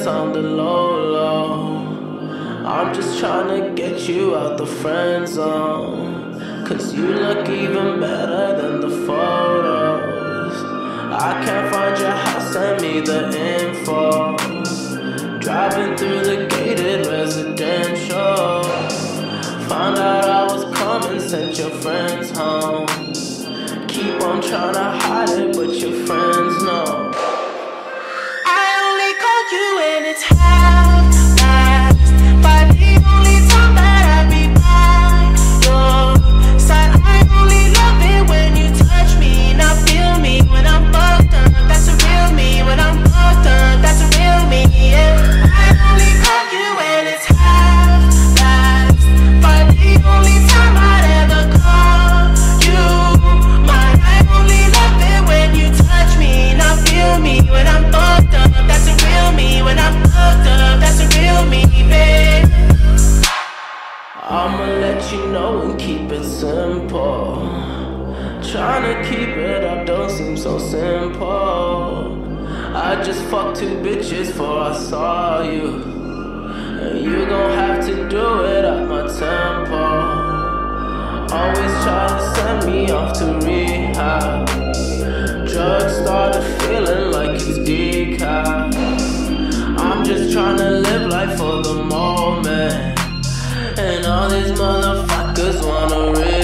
on the low. I'm just tryna get you out the friend zone, 'cause you look even better than the photos. I can't find your house, send me the info. Driving through the gated residential, found out I was coming, sent your friends home. Keep on tryna hide it, but your friends know. I only call you when it's half-past, but the only time that I be by your side. I only love it when you touch me, not feel me when I'm fucked up. That's a real me. When I'm fucked up, that's a real me, yeah. I only call you when it's half-past, but the only time I'd ever call you mine. I only love it when you touch me, not feel me when I'm fucked up. That's a real me. When I'm fucked up, that's a real me, babe. I'ma let you know and keep it simple. Tryna keep it up don't seem so simple. I just fucked 2 bitches before I saw you, and you gon' have to do it at my tempo. Always try to send me off to rehab. Drugs started feeling like it's decaf. I'm just tryna live life for the moment, and all these motherfuckers wanna